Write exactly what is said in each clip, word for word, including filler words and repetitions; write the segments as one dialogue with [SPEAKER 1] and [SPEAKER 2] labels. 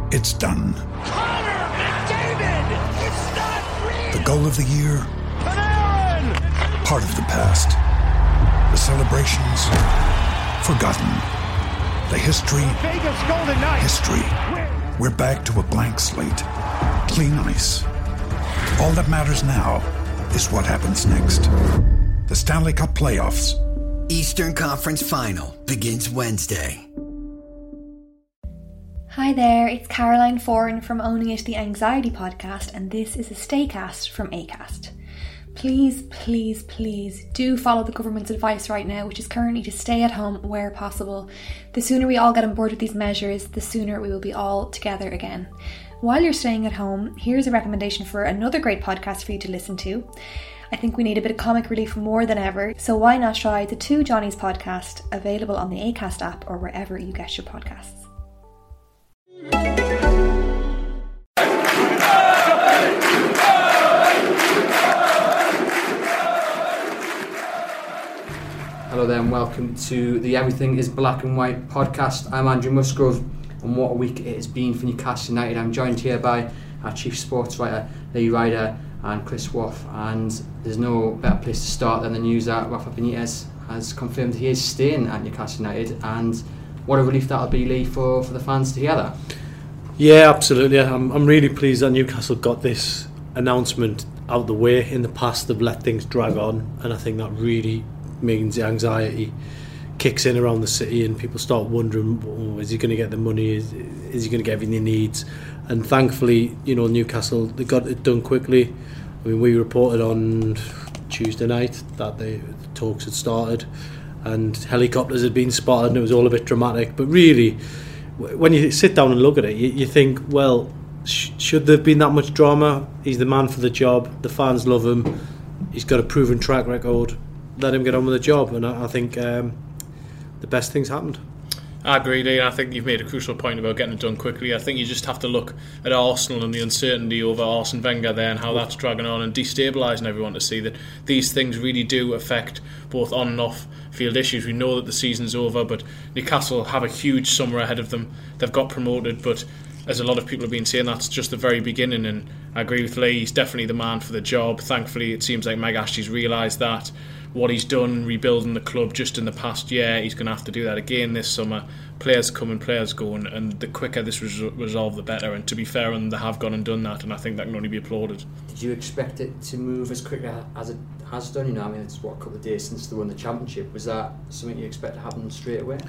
[SPEAKER 1] It's done.
[SPEAKER 2] Connor McDavid! It's not real!
[SPEAKER 1] The goal of the year?
[SPEAKER 2] Panarin!
[SPEAKER 1] Part of the past. The celebrations? Forgotten. The history?
[SPEAKER 2] Vegas Golden Knights!
[SPEAKER 1] History. We're back to a blank slate. Clean ice. All that matters now is what happens next. The Stanley Cup Playoffs.
[SPEAKER 3] Eastern Conference Final begins Wednesday.
[SPEAKER 4] Hi there, it's Caroline Foran from Owning It, the Anxiety Podcast, and this is a Staycast from Acast. Please, please, please do follow the government's advice right now, which is currently to stay at home where possible. The sooner we all get on board with these measures, the sooner we will be all together again. While you're staying at home, here's a recommendation for another great podcast for you to listen to. I think we need a bit of comic relief more than ever, so why not try the Two Johnnies podcast, available on the Acast app or wherever you get your podcasts.
[SPEAKER 5] Hello there and welcome to the Everything is Black and White podcast. I'm Andrew Musgrove, and what a week it has been for Newcastle United. I'm joined here by our chief sports writer Lee Ryder and Chris Woff, and there's no better place to start than the news that Rafa Benitez has confirmed he is staying at Newcastle United, and what a relief that'll be, Lee, for, for the fans to hear that.
[SPEAKER 6] Yeah, absolutely. I'm, I'm really pleased that Newcastle got this announcement out of the way. In the past they've let things drag on, and I think that really means the anxiety kicks in around the city and people start wondering, oh, is he going to get the money, is, is he going to get everything he needs? And thankfully, you know, Newcastle, they got it done quickly. I mean, we reported on Tuesday night that the, the talks had started and helicopters had been spotted and it was all a bit dramatic, but really when you sit down and look at it, you, you think, well, sh- should there have been that much drama? He's the man for the job, the fans love him, he's got a proven track record, let him get on with the job, and I, I think um, the best things happened.
[SPEAKER 7] I agree, Lee. I think you've made a crucial point about getting it done quickly. I think you just have to look at Arsenal and the uncertainty over Arsene Wenger there and how that's dragging on and destabilising everyone to see that these things really do affect both on and off field issues. We know that the season's over, but Newcastle have a huge summer ahead of them. They've got promoted, but as a lot of people have been saying, that's just the very beginning, and I agree with Lee. He's definitely the man for the job. Thankfully, it seems like Mike Ashley's realised that. What he's done rebuilding the club just in the past year, he's going to have to do that again this summer. Players come and players go, and, and the quicker this was resolved, the better. And to be fair, and they have gone and done that, and I think that can only be applauded.
[SPEAKER 5] Did you expect it to move as quickly as it has done? You know, I mean, it's what, a couple of days since they won the championship. Was that something you expect to happen straight away?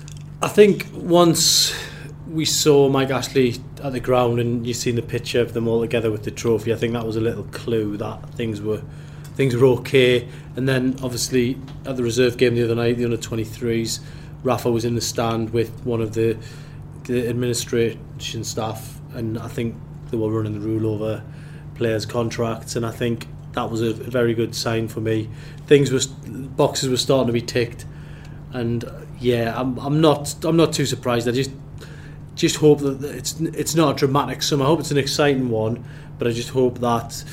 [SPEAKER 6] I think once we saw Mike Ashley at the ground and you've seen the picture of them all together with the trophy, I think that was a little clue that things were things were okay. And then obviously at the reserve game the other night, the under twenty-threes, Rafa was in the stand with one of the, the administration staff, and I think they were running the rule over players' contracts, and I think that was a very good sign for me. Things were, boxes were starting to be ticked, and yeah, I'm I'm not I'm not too surprised. I just just hope that it's it's not a dramatic summer. I hope it's an exciting one, but I just hope that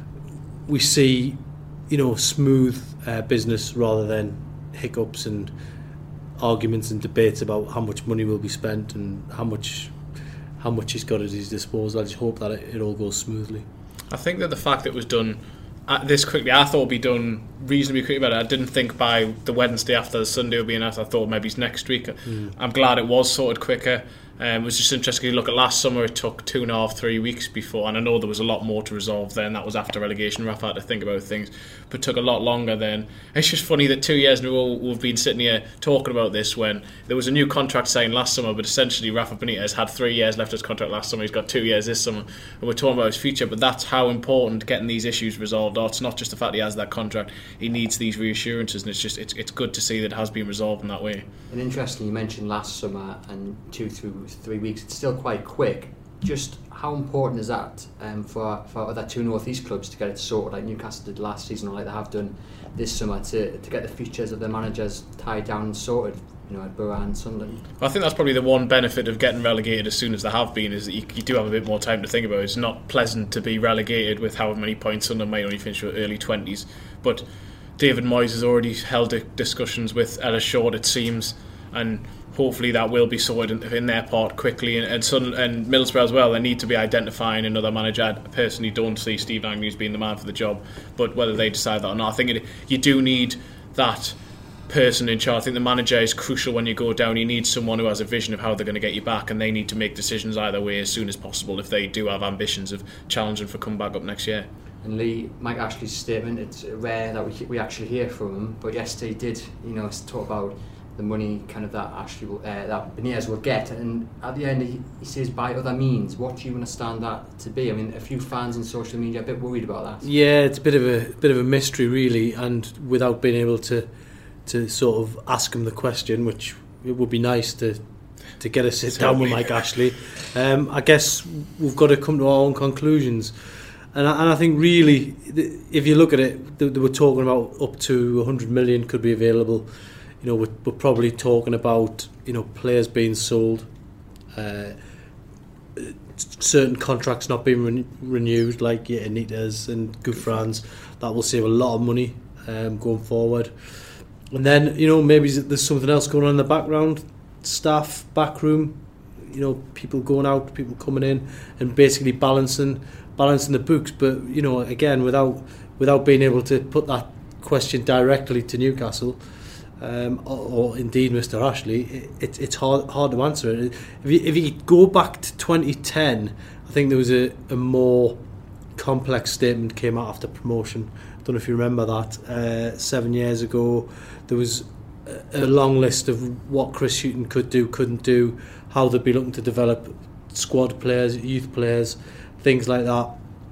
[SPEAKER 6] we see, you know, smooth uh, business rather than hiccups and arguments and debates about how much money will be spent and how much how much he's got at his disposal. I just hope that it, it all goes smoothly.
[SPEAKER 7] I think that the fact that it was done this quickly, I thought it would be done reasonably quickly, but I didn't think by the Wednesday after the Sunday would be enough. I thought maybe it's next week. Mm. I'm glad it was sorted quicker. Um, it was just interesting to look at last summer. It took two and a half, three weeks before, and I know there was a lot more to resolve then. That was after relegation. Rafa had to think about things, but it took a lot longer then. It's just funny that two years in a row we've been sitting here talking about this when there was a new contract signed last summer, but essentially Rafa Benitez had three years left of his contract last summer. He's got two years this summer, and we're talking about his future. But that's how important getting these issues resolved are. It's not just the fact he has that contract; he needs these reassurances, and it's just it's it's good to see that it has been resolved in that way.
[SPEAKER 5] And interesting, you mentioned last summer and two through three weeks. It's still quite quick. Just how important is that um, for for other two North East clubs to get it sorted, like Newcastle did last season, or like they have done this summer, to to get the futures of their managers tied down and sorted? You know, at Borough and Sunderland.
[SPEAKER 7] I think that's probably the one benefit of getting relegated as soon as they have been, is that you, you do have a bit more time to think about it. It's not pleasant to be relegated with however many points Sunderland might only finish with early twenties, but David Moyes has already held discussions with Ellis Short, it seems, and hopefully that will be sorted in, in their part quickly. And, and, Sun, and Middlesbrough as well, they need to be identifying another manager. I personally don't see Steve Agnew being the man for the job, but whether they decide that or not, I think it, you do need that person in charge. I think the manager is crucial when you go down. You need someone who has a vision of how they're going to get you back, and they need to make decisions either way as soon as possible if they do have ambitions of challenging for come back up next year.
[SPEAKER 5] And Lee, Mike Ashley's statement, it's rare that we we actually hear from him, but yesterday he did, you know, talk about the money kind of that Ashley will, uh, that Benitez will get, and at the end he, he says by other means. What do you understand that to be? I mean, a few fans in social media are a bit worried about that.
[SPEAKER 6] Yeah, it's a bit of a bit of a mystery really, and without being able to to sort of ask him the question, which it would be nice to to get a sit Certainly. down with Mike Ashley. Um, I guess we've got to come to our own conclusions. And I, and I think really, if you look at it, they, they were talking about up to one hundred million could be available. You know, we're, we're probably talking about, you know, players being sold, uh, certain contracts not being re- renewed, like yeah, Benitez and Gouffrans. That will save a lot of money um, going forward. And then, you know, maybe there's something else going on in the background, staff, backroom, you know, people going out, people coming in, and basically balancing. balancing the books. But you know, again, without without being able to put that question directly to Newcastle um, or, or indeed Mister Ashley, it, it, it's hard hard to answer. If you, if you go back to twenty ten, I think there was a, a more complex statement came out after promotion. I don't know if you remember that. Uh, seven years ago, there was a, a long list of what Chris Hughton could do, couldn't do, how they'd be looking to develop squad players, youth players, things like that.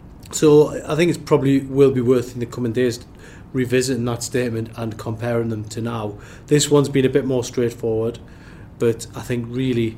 [SPEAKER 6] So I think it's probably will be worth in the coming days revisiting that statement and comparing them to now. This one's been a bit more straightforward, but I think really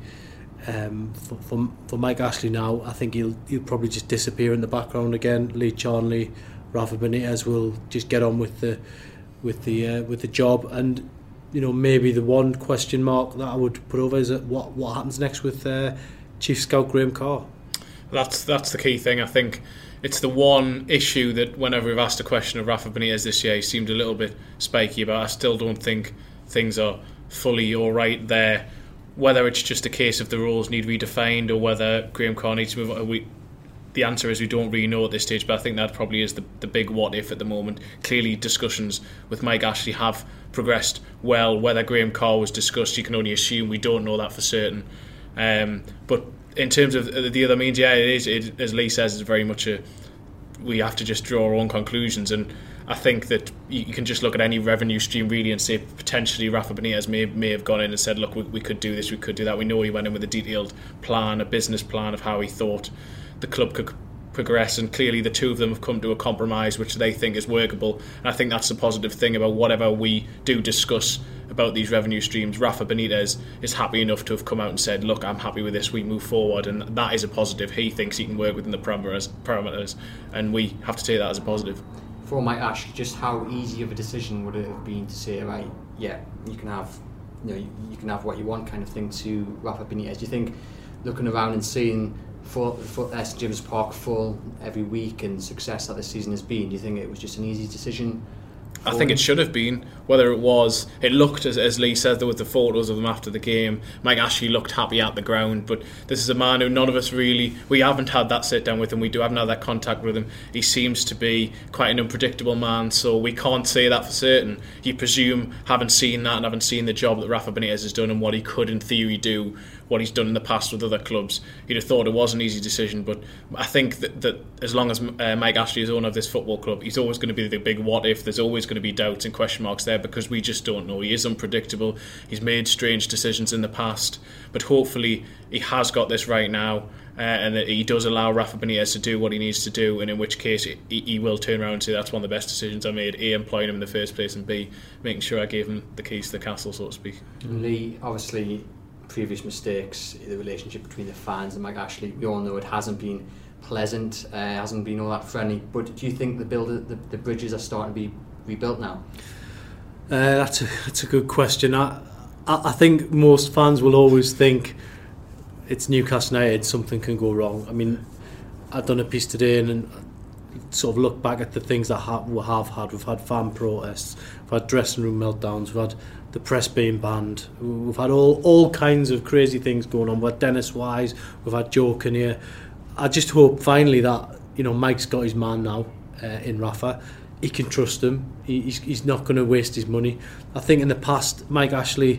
[SPEAKER 6] um, for, for for Mike Ashley now, I think he'll he'll probably just disappear in the background again. Lee Charnley, Rafa Benitez will just get on with the with the uh, with the job. And you know, maybe the one question mark that I would put over is what what happens next with uh, Chief Scout Graham Carr.
[SPEAKER 7] That's that's the key thing. I think it's the one issue that whenever we've asked a question of Rafa Benitez this year, he seemed a little bit spiky about. I still don't think things are fully all right there. Whether it's just a case of the rules need redefined or whether Graham Carr needs to move on, we, the answer is we don't really know at this stage, but I think that probably is the, the big what if at the moment. Clearly discussions with Mike Ashley have progressed well. Whether Graham Carr was discussed, you can only assume. We don't know that for certain. Um, but in terms of the other means, yeah, it is. It, as Lee says, it's very much a. We have to just draw our own conclusions, and I think that you can just look at any revenue stream really and say potentially Rafa Benitez may may have gone in and said, look, we, we could do this, we could do that. We know he went in with a detailed plan, a business plan of how he thought the club could progress, and clearly the two of them have come to a compromise which they think is workable. And I think that's the positive thing about whatever we do discuss about these revenue streams. Rafa Benitez is happy enough to have come out and said, look, I'm happy with this, we move forward, and that is a positive. He thinks he can work within the parameters, parameters and we have to take that as a positive.
[SPEAKER 5] For Mike Ashley, just how easy of a decision would it have been to say, right, yeah, you can have, you know, you, you can have what you want kind of thing to Rafa Benitez? Do you think, looking around and seeing full, full uh, Saint James Park full every week and success that this season has been, do you think it was just an easy decision?
[SPEAKER 7] I think it should have been. Whether it was, it looked, as, as Lee said, there was the photos of them after the game. Mike Ashley looked happy at the ground, but this is a man who none of us really, we haven't had that sit down with him. We do haven't had that contact with him. He seems to be quite an unpredictable man, so we can't say that for certain. You presume, having seen that and having seen the job that Rafa Benitez has done and what he could in theory do, what he's done in the past with other clubs, you'd have thought it was an easy decision. But I think that, that as long as uh, Mike Ashley is owner of this football club, he's always going to be the big what if. There's always going to be doubts and question marks there because we just don't know. He is unpredictable. He's made strange decisions in the past, but hopefully he has got this right now, uh, and that he does allow Rafa Benitez to do what he needs to do, and in which case he, he will turn around and say that's one of the best decisions I made, A, employing him in the first place, and B, making sure I gave him the keys to the castle, so to speak.
[SPEAKER 5] Lee, obviously previous mistakes, the relationship between the fans and Mike Ashley, we all know it hasn't been pleasant, uh, hasn't been all that friendly, but do you think the build, the, the bridges are starting to be rebuilt now?
[SPEAKER 6] Uh, that's, a, that's a good question. I, I, I think most fans will always think it's Newcastle United, something can go wrong. I mean, I've done a piece today and sort of look back at the things that ha- we have had. We've had fan protests, we've had dressing room meltdowns, we've had the press being banned, we've had all, all kinds of crazy things going on. We've had Dennis Wise, we've had Joe Kinnear. I just hope finally that, you know, Mike's got his man now uh, in Rafa. He can trust him. He, he's, he's not going to waste his money. I think in the past, Mike Ashley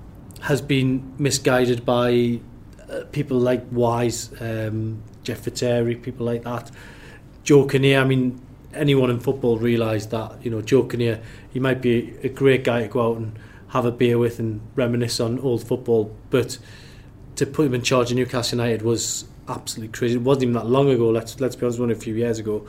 [SPEAKER 6] has been misguided by uh, people like Wise, um, Jeff Fitzgerald, people like that. Joe Kinnear, I mean, anyone in football realised that, you know, Joe Kinnear, he might be a great guy to go out and have a beer with and reminisce on old football, but to put him in charge of Newcastle United was absolutely crazy. It wasn't even that long ago, let's let's be honest, only a few years ago.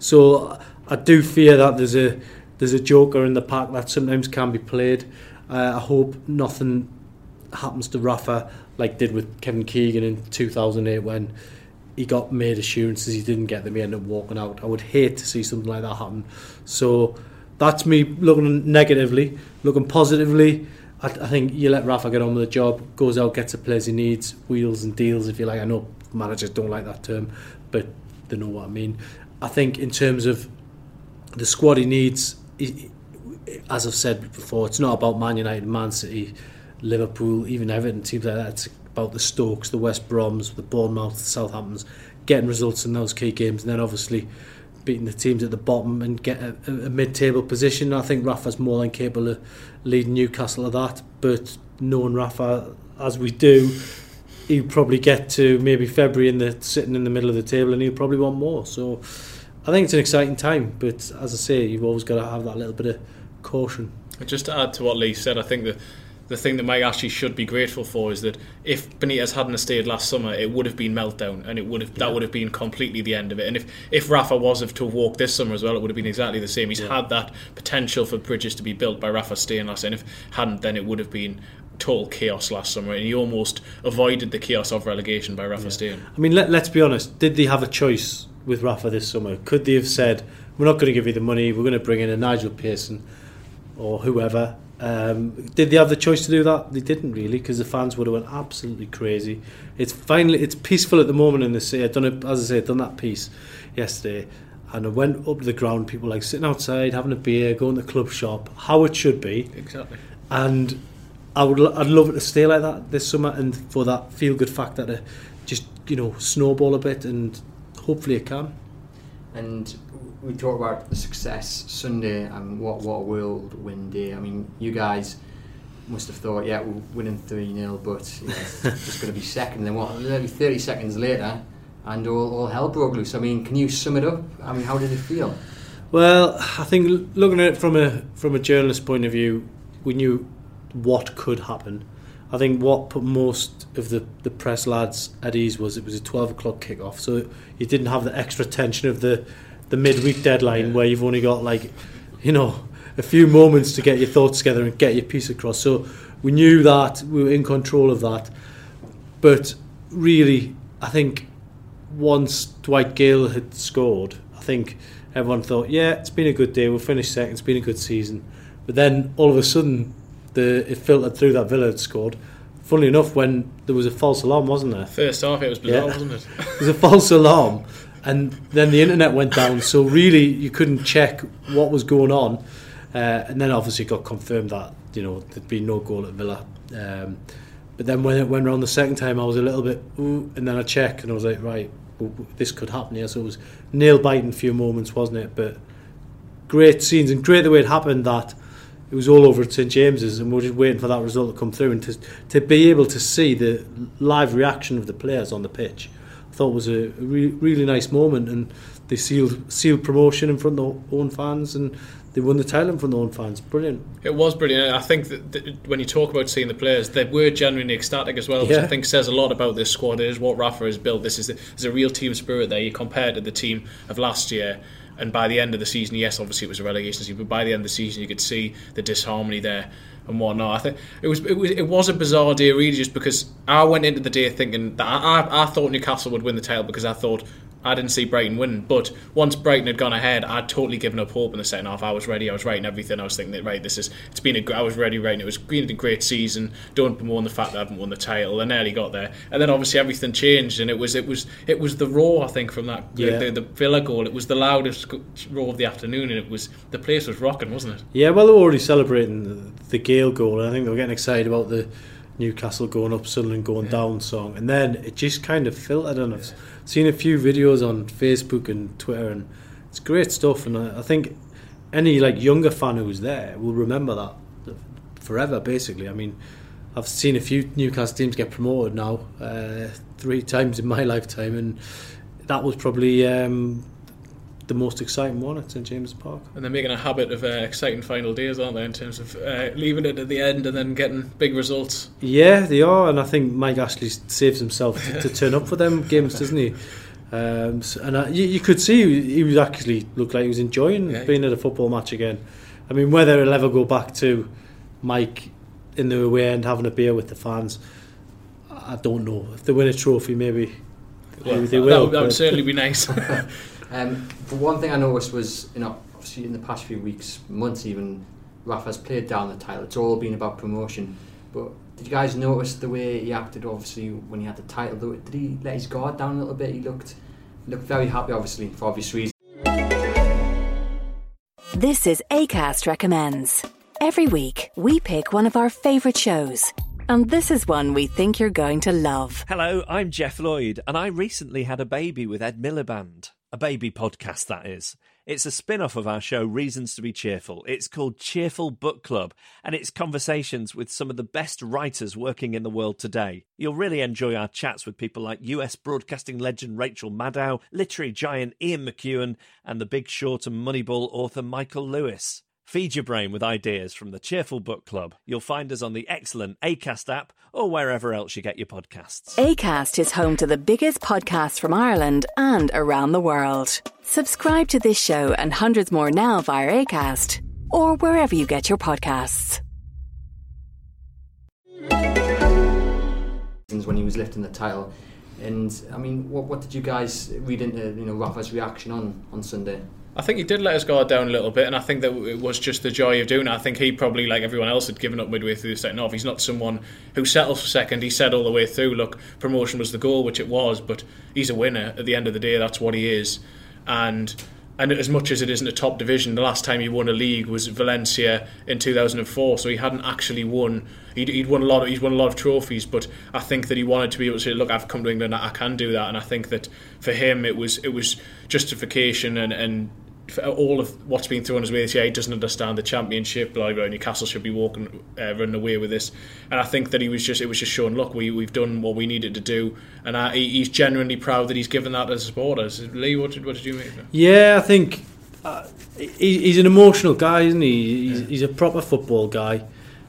[SPEAKER 6] So I do fear that there's a there's a joker in the pack that sometimes can be played. Uh, I hope nothing happens to Rafa like did with Kevin Keegan in two thousand eight when he got made assurances he didn't get them, he ended up walking out. I would hate to see something like that happen. So that's me looking negatively. Looking positively, I, I think you let Rafa get on with the job, goes out, gets the players he needs, wheels and deals if you like. I know managers don't like that term, but they know what I mean. I think in terms of the squad he needs, he, as I've said before, it's not about Man United, Man City, Liverpool, even Everton, teams like that. It's about the Stokes, the West Broms, the Bournemouth, the Southamptons, getting results in those key games, and then obviously beating the teams at the bottom and get a, a mid-table position. I think Rafa's more than capable of leading Newcastle to that, but knowing Rafa as we do, he'll probably get to maybe February in the sitting in the middle of the table, and he'll probably want more. So I think it's an exciting time, but as I say, you've always got to have that little bit of caution.
[SPEAKER 7] Just to add to what Lee said, I think that the thing that Mike Ashley should be grateful for is that if Benitez hadn't stayed last summer, it would have been meltdown, and it would have yeah. that would have been completely the end of it. And if, if Rafa was to have walked this summer as well, it would have been exactly the same. He's yeah. had that potential for bridges to be built by Rafa staying last, and if hadn't, then it would have been total chaos last summer, and he almost avoided the chaos of relegation by Rafa yeah. staying.
[SPEAKER 6] I mean, let, let's be honest, did they have a choice with Rafa this summer? Could they have said, we're not going to give you the money, we're going to bring in a Nigel Pearson or whoever? Um, did they have the choice to do that? They didn't really, because the fans would have went absolutely crazy. It's finally it's peaceful at the moment in the city. I've done it, as I say, I've done that piece yesterday, and I went up to the ground, people like sitting outside having a beer, going to the club shop, how it should be.
[SPEAKER 7] Exactly.
[SPEAKER 6] And I would I'd love it to stay like that this summer, and for that feel good factor to just, you know, snowball a bit, and hopefully it can.
[SPEAKER 5] And we talk about the success Sunday and what what a whirlwind day. I mean, you guys must have thought, yeah, we're winning three nil, but you know, it's just going to be second. Then what? Maybe thirty seconds later, and all, all hell broke loose. I mean, can you sum it up? I mean, how did it feel?
[SPEAKER 6] Well, I think looking at it from a from a journalist point of view, we knew what could happen. I think what put most of the, the press lads at ease was it was a twelve o'clock kick-off, so you didn't have the extra tension of the, the midweek deadline yeah. where you've only got, like, you know, a few moments to get your thoughts together and get your piece across. So we knew that, we were in control of that. But really, I think once Dwight Gale had scored, I think everyone thought, yeah, it's been a good day, we'll finish second, it's been a good season. But then all of a sudden, The, it filtered through that Villa had scored. Funnily enough, when there was a false alarm, wasn't there?
[SPEAKER 7] First half, it was bizarre,
[SPEAKER 6] yeah.
[SPEAKER 7] wasn't it?
[SPEAKER 6] There was a false alarm, and then the internet went down, so really you couldn't check what was going on. Uh, and then obviously it got confirmed that, you know, there'd been no goal at Villa. Um, but then when it went around the second time, I was a little bit, ooh, and then I checked, and I was like, right, well, this could happen here. So it was nail-biting few moments, wasn't it? But great scenes, and great the way it happened that it was all over at St James's, and we were just waiting for that result to come through, and to to be able to see the live reaction of the players on the pitch, I thought was a re- really nice moment, and they sealed sealed promotion in front of their own fans, and they won the title in front of their own fans. Brilliant.
[SPEAKER 7] It was brilliant. I think that, that when you talk about seeing the players, they were genuinely ecstatic as well, which yeah. I think says a lot about this squad. It is what Rafa has built. This is the, there's a real team spirit there. You compare it to the team of last year. And by the end of the season, yes, obviously it was a relegation season, but by the end of the season, you could see the disharmony there and whatnot. I think it was it was it was a bizarre day, really, just because I went into the day thinking that I I, I thought Newcastle would win the title, because I thought I didn't see Brighton win, but once Brighton had gone ahead, I'd totally given up hope in the second half. I was ready, I was writing everything, I was thinking that, right, this is, it's been a, I was ready writing, it was been a great season, don't bemoan the fact that I haven't won the title, I nearly got there, and then obviously everything changed, and it was it was, it was the roar, I think, from that, yeah. the, the, the Villa goal, it was the loudest roar of the afternoon, and it was, the place was rocking, wasn't it?
[SPEAKER 6] Yeah, well, they were already celebrating the, the Gale goal, and I think they were getting excited about the Newcastle going up, Sunderland going yeah. down song, and then it just kind of filtered, and I've seen a few videos on Facebook and Twitter, and it's great stuff, and I, I think any like younger fan who's there will remember that forever, basically. I mean, I've seen a few Newcastle teams get promoted now, uh, three times in my lifetime, and that was probably um, the most exciting one at St James's Park.
[SPEAKER 7] And they're making a habit of uh, exciting final days, aren't they, in terms of uh, leaving it at the end and then getting big results?
[SPEAKER 6] Yeah, they are, and I think Mike Ashley saves himself to, to turn up for them games, doesn't he? Um, so, and I, you, you could see he was actually looked like he was enjoying yeah. being at a football match again. I mean, whether it'll ever go back to Mike in the away end having a beer with the fans, I don't know. If they win a trophy, maybe,
[SPEAKER 7] well,
[SPEAKER 6] maybe they will. That would,
[SPEAKER 7] that would certainly be nice.
[SPEAKER 5] Um, but one thing I noticed was, you know, obviously in the past few weeks, months even, Rafa's played down the title. It's all been about promotion. But did you guys notice the way he acted, obviously, when he had the title? Did he let his guard down a little bit? He looked looked very happy, obviously, for obvious reasons.
[SPEAKER 8] This is Acast Recommends. Every week, we pick one of our favourite shows. And this is one we think you're going to love.
[SPEAKER 9] Hello, I'm Jeff Lloyd, and I recently had a baby with Ed Miliband. A baby podcast, that is. It's a spin-off of our show Reasons to be Cheerful. It's called Cheerful Book Club, and it's conversations with some of the best writers working in the world today. You'll really enjoy our chats with people like U S broadcasting legend Rachel Maddow, literary giant Ian McEwan, and The Big Short and Moneyball author Michael Lewis. Feed your brain with ideas from the Cheerful Book Club. You'll find us on the excellent Acast app or wherever else you get your podcasts.
[SPEAKER 8] Acast is home to the biggest podcasts from Ireland and around the world. Subscribe to this show and hundreds more now via Acast or wherever you get your podcasts.
[SPEAKER 5] When he was lifting the title, and I mean, what what did you guys read into, you know, Rafa's reaction on, on Sunday?
[SPEAKER 7] I think he did let his guard down a little bit, and I think that it was just the joy of doing it. I think he probably, like everyone else, had given up midway through the second half. He's not someone who settles for second. He said all the way through, look, promotion was the goal, which it was, but he's a winner. At the end of the day, that's what he is. And and as much as it isn't a top division, the last time he won a league was Valencia in two thousand four, so he hadn't actually won. He'd, he'd won a lot of, he's won a lot of trophies, but I think that he wanted to be able to say, look, I've come to England, I can do that. And I think that for him, it was it was justification and, and all of what's been thrown his way this year. He doesn't understand the championship. Like Newcastle should be walking, uh, running away with this. And I think that he was just, it was just showing, look, we we've done what we needed to do, and I, he's genuinely proud that he's given that as supporters. Lee, what did what did you make of it?
[SPEAKER 6] Yeah, I think uh, he, he's an emotional guy, isn't he? He's, yeah. he's a proper football guy.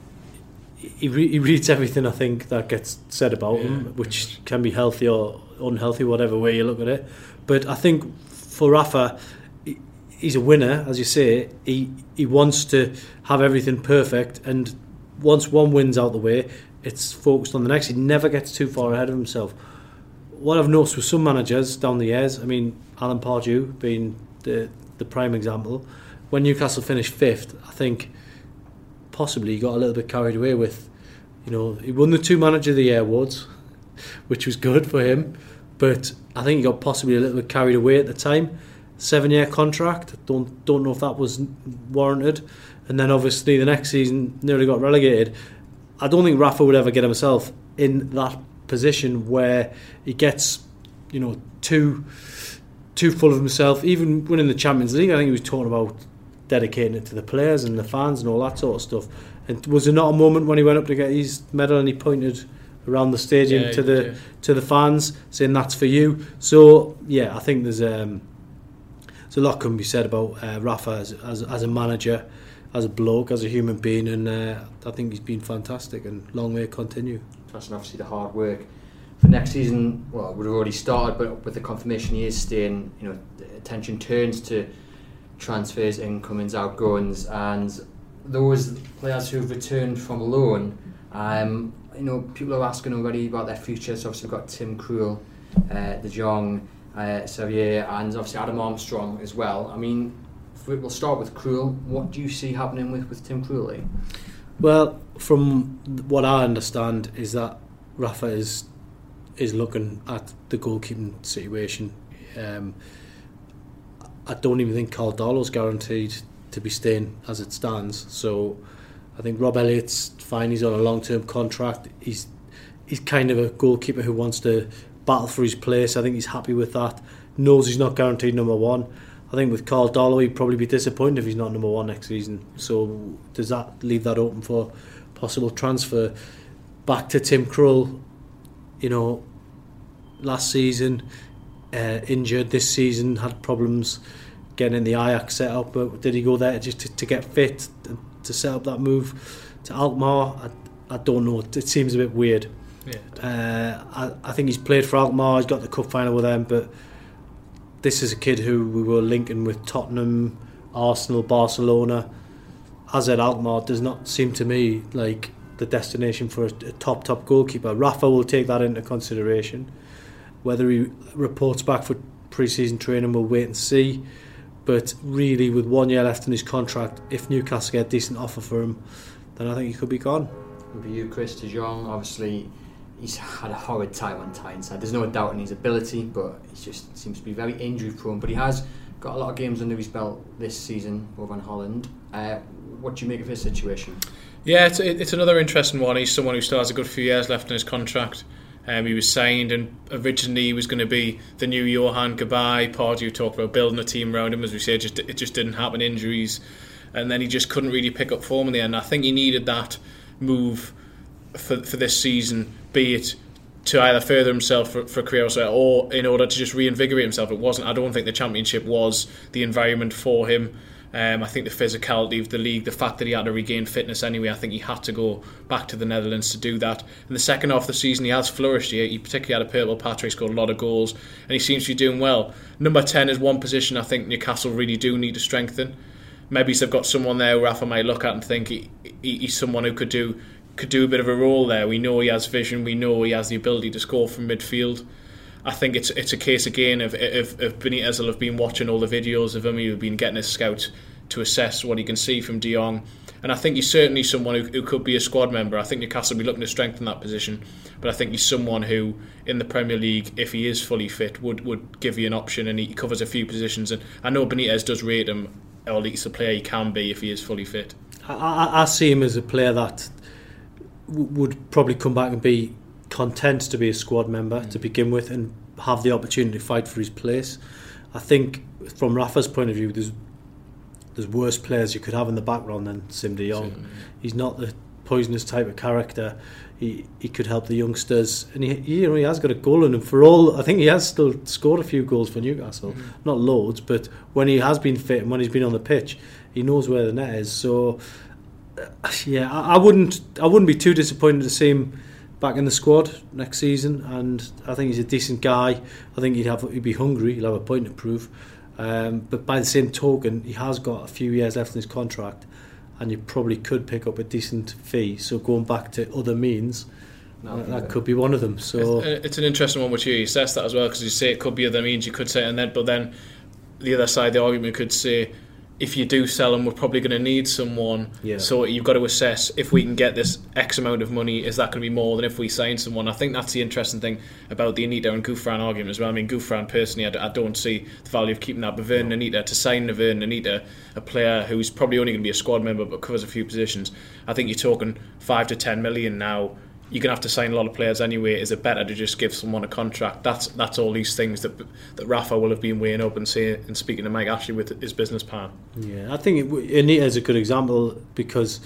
[SPEAKER 6] He re- he reads everything, I think, that gets said about yeah, him, which can be healthy or unhealthy, whatever way you look at it. But I think for Rafa, he's a winner, as you say. He he wants to have everything perfect, and once one win's out the way, it's focused on the next. He never gets too far ahead of himself. What I've noticed with some managers down the years, I mean, Alan Pardew being the the prime example, when Newcastle finished fifth, I think possibly he got a little bit carried away with, you know, he won the two Manager of the Year awards, which was good for him, but I think he got possibly a little bit carried away at the time. Seven-year contract. Don't don't know if that was warranted. And then obviously the next season nearly got relegated. I don't think Rafa would ever get himself in that position where he gets, you know, too too full of himself. Even winning the Champions League, I think he was talking about dedicating it to the players and the fans and all that sort of stuff. And was there not a moment when he went up to get his medal and he pointed around the stadium yeah, to the yeah. to the fans saying that's for you? So yeah, I think there's um. So a lot can be said about uh, Rafa as, as as a manager, as a bloke, as a human being, and uh, I think he's been fantastic, and long may it continue.
[SPEAKER 5] That's obviously the hard work for next season. Well, we've already started, but with the confirmation he is staying, you know, the attention turns to transfers, incomings, outgoings, and those players who've returned from loan. Um, you know, people are asking already about their future. So obviously we've got Tim Krul, uh, De Jong, uh, Sevier, and obviously Adam Armstrong as well. I mean, we'll start with Krul. What do you see happening with, with Tim Krul?
[SPEAKER 6] Well, from what I understand is that Rafa is is looking at the goalkeeping situation. Um, I don't even think Carl Darlow's guaranteed to be staying as it stands. So I think Rob Elliott's fine. He's on a long-term contract. He's he's kind of a goalkeeper who wants to battle for his place. I think he's happy with that. Knows he's not guaranteed number one. I think with Carl Darlow, he'd probably be disappointed if he's not number one next season. So does that leave that open for possible transfer? Back to Tim Krul, you know, last season uh, injured, this season had problems getting in the Ajax setup, but did he go there just to, to get fit, to set up that move to Alkmaar? I, I don't know, it seems a bit weird. Yeah. Uh, I, I think he's played for Alkmaar, he's got the cup final with them, but this is a kid who we were linking with Tottenham, Arsenal, Barcelona. As at Alkmaar, does not seem to me like the destination for a, a top, top goalkeeper. Rafa will take that into consideration. Whether he reports back for pre-season training, we'll wait and see. But really, with one year left in his contract, if Newcastle get a decent offer for him, then I think he could be gone.
[SPEAKER 5] And for you, Chris de Jong, obviously he's had a horrid time on Tyneside. There's no doubt in his ability, but he just seems to be very injury prone. But he has got a lot of games under his belt this season over in Holland. Uh, what do you make of his situation?
[SPEAKER 7] Yeah, it's, it's another interesting one. He's someone who still has a good few years left in his contract. Um, he was signed, and originally he was going to be the new Johan Gabay. Pardew talked about building a team around him. As we said, just, it just didn't happen. Injuries, and then he just couldn't really pick up form in the end. I think he needed that move for for this season, be it to either further himself for, for career or in order to just reinvigorate himself. It wasn't. I don't think the Championship was the environment for him. Um, I think the physicality of the league, the fact that he had to regain fitness anyway, I think he had to go back to the Netherlands to do that. In the second half of the season, he has flourished. He, he particularly had a purple patch where he scored a lot of goals, and he seems to be doing well. Number ten is one position I think Newcastle really do need to strengthen. Maybe they've got someone there who Rafa might look at and think he, he, he's someone who could do could do a bit of a role there. We know he has vision. We know he has the ability to score from midfield. I think it's it's a case again of if, if Benitez will have been watching all the videos of him, he'll have been getting his scouts to assess what he can see from De Jong, and I think he's certainly someone who, who could be a squad member. I think Newcastle will be looking to strengthen that position, but I think he's someone who in the Premier League, if he is fully fit, would, would give you an option, and he covers a few positions, and I know Benitez does rate him, or at least a player he can be if he is fully fit.
[SPEAKER 6] I, I, I see him as a player that w- would probably come back and be content to be a squad member mm. to begin with and have the opportunity to fight for his place. I think from Rafa's point of view, there's there's worse players you could have in the background than Sim de Jong. Mm. He's not the poisonous type of character. He he could help the youngsters, and he, he you know he has got a goal in him. For all, I think he has still scored a few goals for Newcastle, mm. not loads, but when he has been fit and when he's been on the pitch, he knows where the net is. So uh, yeah, I, I wouldn't I wouldn't be too disappointed to see him back in the squad next season, and I think he's a decent guy. I think he'd have he'd be hungry. He'll have a point to prove. Um, but by the same token, he has got a few years left in his contract, and you probably could pick up a decent fee. So going back to other means, no, that, that could be one of them. So
[SPEAKER 7] it's, it's an interesting one which you assess that as well, because you say it could be other means. You could say, and then but then the other side of the argument could say, if you do sell him, we're probably going to need someone. Yeah. So you've got to assess, if we can get this X amount of money, is that going to be more than if we sign someone? I think that's the interesting thing about the Anita and Gouffran argument as well. I mean, Gouffran, personally, I, I don't see the value of keeping that. But Vernon Anita, to sign Vernon Anita, a player who's probably only going to be a squad member but covers a few positions, I think you're talking five to ten million now. You're going to have to sign a lot of players anyway. Is it better to just give someone a contract? That's that's all these things that that Rafa will have been weighing up and saying and speaking to Mike Ashley with his business plan.
[SPEAKER 6] Yeah, I think it, Anita is a good example, because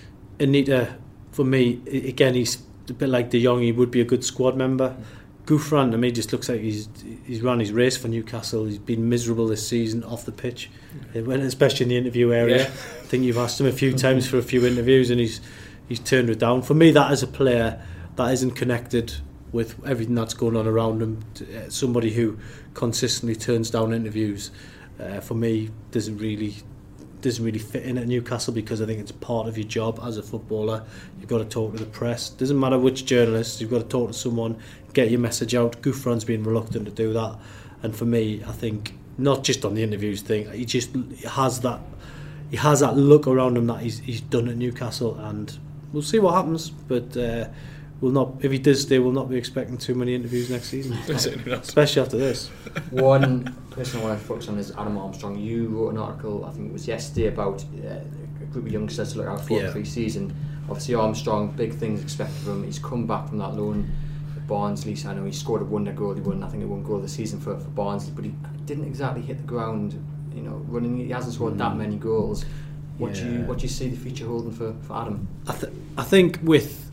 [SPEAKER 6] Anita, for me, again, he's a bit like De Jong. He would be a good squad member. Gouffran, to me, just looks like he's he's run his race for Newcastle. He's been miserable this season off the pitch, especially in the interview area. Yeah. I think you've asked him a few times for a few interviews, and he's he's turned it down. For me, that is a player that isn't connected with everything that's going on around him. Somebody who consistently turns down interviews, uh, for me, doesn't really doesn't really fit in at Newcastle, because I think it's part of your job as a footballer. You've got to talk to the press. Doesn't matter which journalist, you've got to talk to someone, get your message out. Gouffran's been reluctant to do that. And for me, I think not just on the interviews thing, he just has that he has that look around him that he's he's done at Newcastle, and we'll see what happens. But uh, we'll not if he does stay, we'll not be expecting too many interviews next season, especially after this.
[SPEAKER 5] One person I want to focus on is Adam Armstrong. You wrote an article, I think it was yesterday, about uh, a group of youngsters to look out for
[SPEAKER 6] yeah.
[SPEAKER 5] pre-season. Obviously Armstrong, big things expected from him. He's come back from that loan at Barnsley. So I know he scored a wonder goal. He won, I think, it one goal of the season for, for Barnsley, but he didn't exactly hit the ground. You know, running. He hasn't scored mm. that many goals. What yeah. do you what do you see the future holding for, for Adam?
[SPEAKER 6] I, th- I think with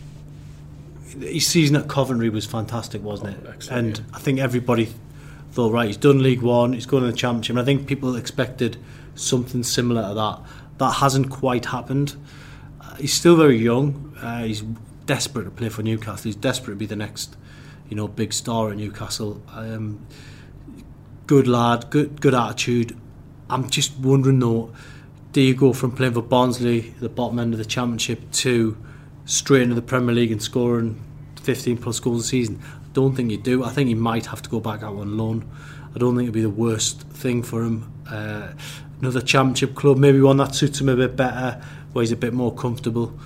[SPEAKER 6] his season at Coventry was fantastic, wasn't
[SPEAKER 7] oh,
[SPEAKER 6] it?
[SPEAKER 7] Excellent,
[SPEAKER 6] and
[SPEAKER 7] yeah.
[SPEAKER 6] I think everybody thought, right, he's done League One, he's going to the Championship, and I think people expected something similar to that. That hasn't quite happened. Uh, he's still very young. Uh, he's desperate to play for Newcastle. He's desperate to be the next, you know, big star at Newcastle. Um, good lad, good good attitude. I'm just wondering though, do you go from playing for Barnsley, the bottom end of the Championship, to straight into the Premier League and scoring fifteen plus goals a season? I don't think you do. I think he might have to go back out on loan. I don't think it'd be the worst thing for him. Uh, another Championship club, maybe one that suits him a bit better, where he's a bit more comfortable.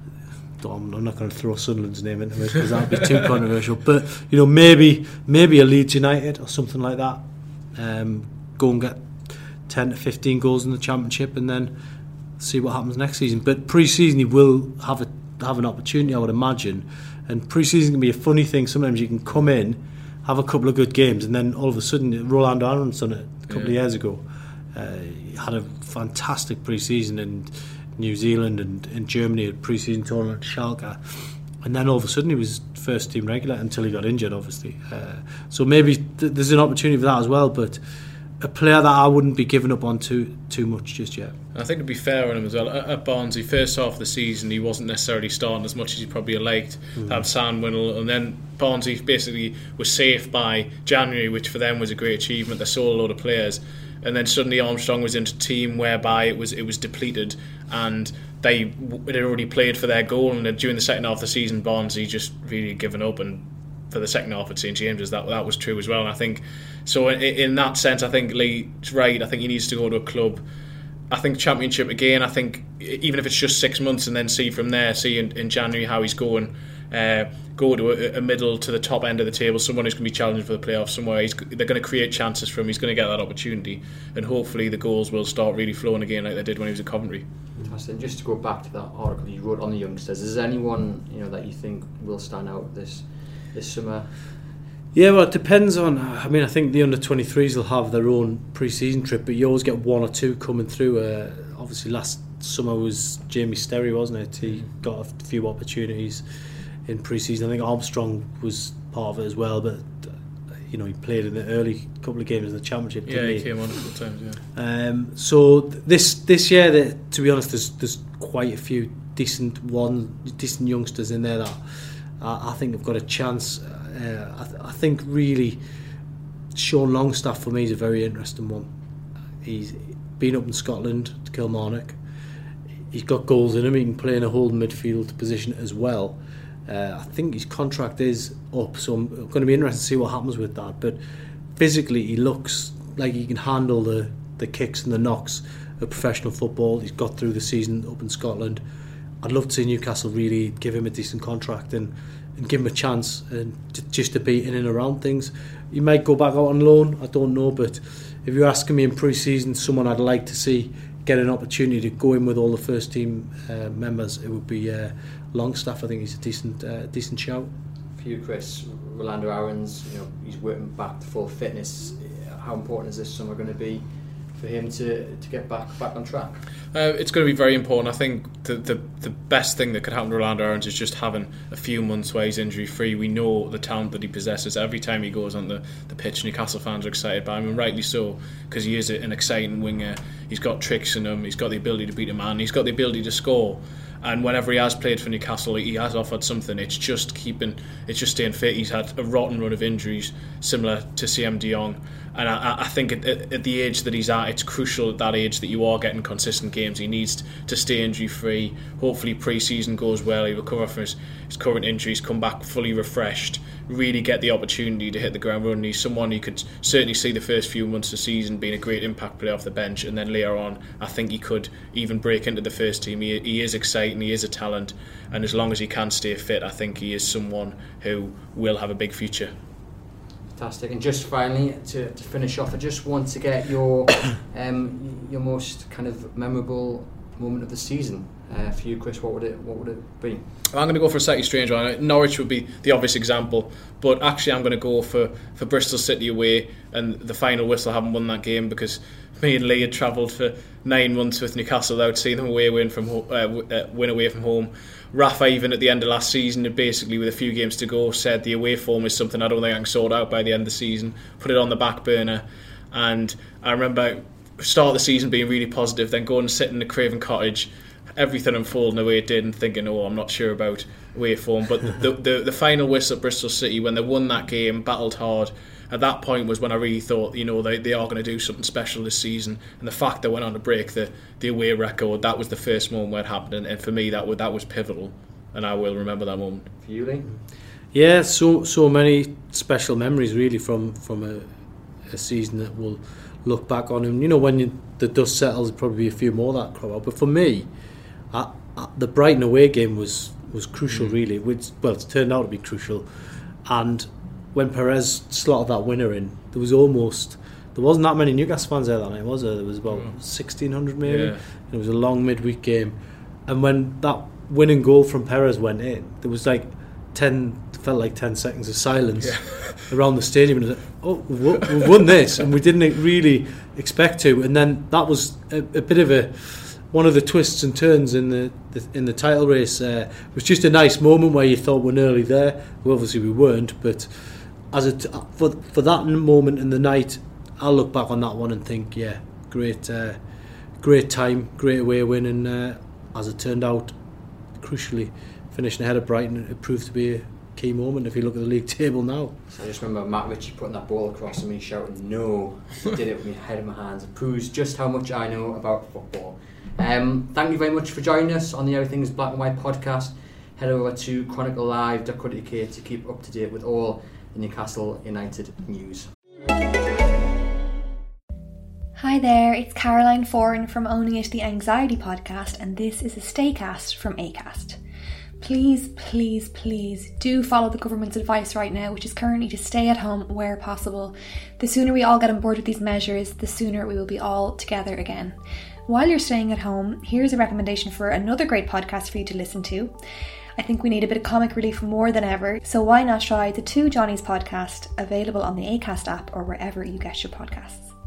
[SPEAKER 6] I'm not going to throw Sunderland's name into it because that would be too controversial. But you know, maybe maybe a Leeds United or something like that. Um, go and get ten to fifteen goals in the Championship and then see what happens next season. But pre-season he will have a have an opportunity, I would imagine. And pre-season can be a funny thing. Sometimes you can come in, have a couple of good games, and then all of a sudden, Rolando Aarons done it a couple yeah. of years ago. Uh, he had a fantastic pre-season in New Zealand and in Germany at pre-season tournament at Schalke. And then all of a sudden he was first team regular until he got injured, obviously. Uh, so maybe th- there's an opportunity for that as well, but a player that I wouldn't be giving up on too too much just yet.
[SPEAKER 7] I think to be fair on him as well, at, at Barnsley, first half of the season he wasn't necessarily starting as much as he probably liked. Mm. Have Sam Winnell, and then Barnsley basically was safe by January, which for them was a great achievement. They sold a load of players, and then suddenly Armstrong was into a team whereby it was it was depleted, and they had already played for their goal. And during the second half of the season, Barnsley just really given up, and for the second half at St James's, that that was true as well. And I think so. In, in that sense, I think Lee's right. I think he needs to go to a club. I think Championship again. I think even if it's just six months, and then see from there, see in, in January how he's going. Uh, go to a, a middle to the top end of the table, someone who's going to be challenging for the playoffs somewhere. He's, they're going to create chances for him. He's going to get that opportunity, and hopefully the goals will start really flowing again like they did when he was at Coventry.
[SPEAKER 5] Fantastic. And just to go back to that article you wrote on the youngsters, is there anyone you know that you think will stand out this this summer?
[SPEAKER 6] Yeah, well, it depends on. I mean, I think the under twenty-threes will have their own pre-season trip, but you always get one or two coming through. Uh, obviously, last summer was Jamie Sterry, wasn't it? He got a few opportunities in pre-season. I think Armstrong was part of it as well, but you know, he played in the early couple of games in the Championship.
[SPEAKER 7] Yeah,
[SPEAKER 6] didn't
[SPEAKER 7] he,
[SPEAKER 6] he
[SPEAKER 7] came on a couple of times. Yeah.
[SPEAKER 6] Um, so this this year, that, to be honest, there's there's quite a few decent one decent youngsters in there that I, I think have got a chance. Uh, I, th- I think really Sean Longstaff for me is a very interesting one. He's been up in Scotland to Kilmarnock. He's got goals in him. He can play in a holding midfield position as well. Uh, I think his contract is up, so I'm going to be interested to see what happens with that. But physically, he looks like he can handle the, the kicks and the knocks of professional football. He's got through the season up in Scotland. I'd love to see Newcastle really give him a decent contract and, and give him a chance and to, just to be in and around things. He might go back out on loan, I don't know, but if you're asking me in pre-season, someone I'd like to see get an opportunity to go in with all the first team uh, members, it would be uh, Longstaff. I think he's a decent uh, decent shout.
[SPEAKER 5] For you, Chris, Rolando Aarons, you know, he's working back to full fitness. How important is this summer going to be for him to, to get back back on track?
[SPEAKER 7] Uh, it's going to be very important. I think the, the the best thing that could happen to Rolando Aarons is just having a few months where he's injury free. We know the talent that he possesses. Every time he goes on the, the pitch, Newcastle fans are excited by him, and rightly so, because he is an exciting winger. He's got tricks in him. He's got the ability to beat a man. He's got the ability to score. And whenever he has played for Newcastle, he has offered something. It's just keeping, it's just staying fit. He's had a rotten run of injuries, similar to Siem de Jong. And I, I think at, at the age that he's at, it's crucial at that age that you are getting consistent games. He needs to stay injury free. Hopefully pre-season goes well. He recover from his, his current injuries, come back fully refreshed, really get the opportunity to hit the ground running. He's someone you could certainly see the first few months of the season being a great impact player off the bench, and then later on I think he could even break into the first team. He, he is exciting, he is a talent, and as long as he can stay fit, I think he is someone who will have a big future.
[SPEAKER 5] Fantastic. And just finally, to, to finish off, I just want to get your um, your most kind of memorable moment of the season. Uh, for you, Chris, what would it what would it be?
[SPEAKER 7] I'm going to go for a slightly strange one. Norwich would be the obvious example, but actually I'm going to go for, for Bristol City away and the final whistle. I haven't won that game because me and Lee had travelled for nine months with Newcastle without seeing them away win from ho- uh, uh, win away from home. Rafa, even at the end of last season, had basically with a few games to go said the away form is something I don't think I can sort out by the end of the season. Put it on the back burner, and I remember start of the season being really positive, then going and sitting in the Craven Cottage, everything unfolding the way it did, and thinking, oh, I'm not sure about away form. But the, the the final whistle at Bristol City, when they won that game, battled hard, at that point was when I really thought, you know, they, they are going to do something special this season. And the fact they went on to break the, the away record, that was the first moment where it happened. And, and for me, that was, that was pivotal. And I will remember that moment.
[SPEAKER 5] For you, Lee?
[SPEAKER 6] Yeah, so so many special memories, really, from, from a, a season that we'll look back on. And, you know, when you, the dust settles, there'll probably be a few more that crop out. But for me, I, I, the Brighton away game was, was crucial, mm. really. Which, well, it's turned out to be crucial. And when Perez slotted that winner in, there was almost there wasn't that many Newcastle fans there that night, was there? There was about mm. sixteen hundred maybe. Yeah. It was a long midweek game, and when that winning goal from Perez went in, there was like ten felt like ten seconds of silence yeah. around the stadium, and it was like, oh, we've, we've won this, and we didn't really expect to. And then that was a, a bit of a one of the twists and turns in the, the in the title race. Uh, it was just a nice moment where you thought we're nearly there. Well, obviously we weren't, but as a t- for for that moment in the night, I'll look back on that one and think, yeah, great, uh, great time, great away win, and uh, as it turned out, crucially finishing ahead of Brighton, it proved to be a key moment if you look at the league table now.
[SPEAKER 5] So I just remember Matt Ritchie putting that ball across and me shouting, "No!" I did it with my head in my hands. It proves just how much I know about football. Um, thank you very much for joining us on the Everything is Black and White podcast. Head over to chronicle live dot co dot U K to keep up to date with all the Newcastle United news.
[SPEAKER 4] Hi there, it's Caroline Foran from Owning It, the Anxiety podcast, and this is a Staycast from Acast. Please, please, please do follow the government's advice right now, which is currently to stay at home where possible. The sooner we all get on board with these measures, the sooner we will be all together again. While you're staying at home, here's a recommendation for another great podcast for you to listen to. I think we need a bit of comic relief more than ever, so why not try the Two Johnnies podcast, available on the Acast app or wherever you get your podcasts.